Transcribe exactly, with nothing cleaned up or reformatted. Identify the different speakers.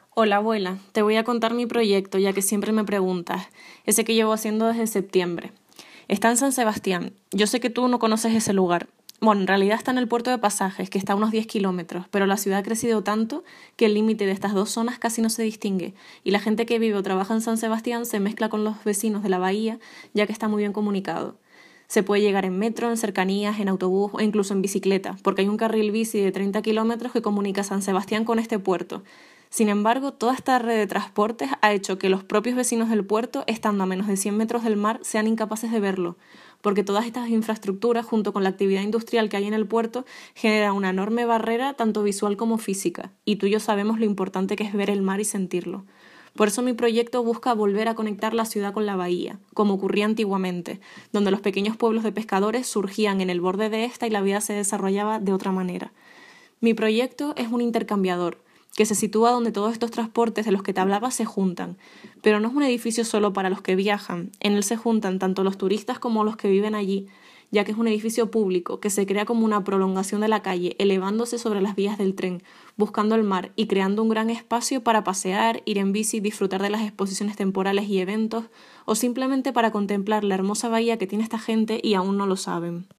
Speaker 1: Hola abuela, te voy a contar mi proyecto ya que siempre me preguntas, ese que llevo haciendo desde septiembre. Está en San Sebastián, yo sé que tú no conoces ese lugar. Bueno, en realidad está en el puerto de Pasajes, que está a unos diez kilómetros, pero la ciudad ha crecido tanto que el límite de estas dos zonas casi no se distingue, y la gente que vive o trabaja en San Sebastián se mezcla con los vecinos de la bahía, ya que está muy bien comunicado. Se puede llegar en metro, en cercanías, en autobús o incluso en bicicleta, porque hay un carril bici de treinta kilómetros que comunica San Sebastián con este puerto. Sin embargo, toda esta red de transportes ha hecho que los propios vecinos del puerto, estando a menos de cien metros del mar, sean incapaces de verlo, porque todas estas infraestructuras, junto con la actividad industrial que hay en el puerto, generan una enorme barrera tanto visual como física, y tú y yo sabemos lo importante que es ver el mar y sentirlo. Por eso mi proyecto busca volver a conectar la ciudad con la bahía, como ocurría antiguamente, donde los pequeños pueblos de pescadores surgían en el borde de esta y la vida se desarrollaba de otra manera. Mi proyecto es un intercambiador, que se sitúa donde todos estos transportes de los que te hablaba se juntan. Pero no es un edificio solo para los que viajan, en él se juntan tanto los turistas como los que viven allí, ya que es un edificio público que se crea como una prolongación de la calle, elevándose sobre las vías del tren, buscando el mar y creando un gran espacio para pasear, ir en bici, disfrutar de las exposiciones temporales y eventos, o simplemente para contemplar la hermosa bahía que tiene esta gente y aún no lo saben.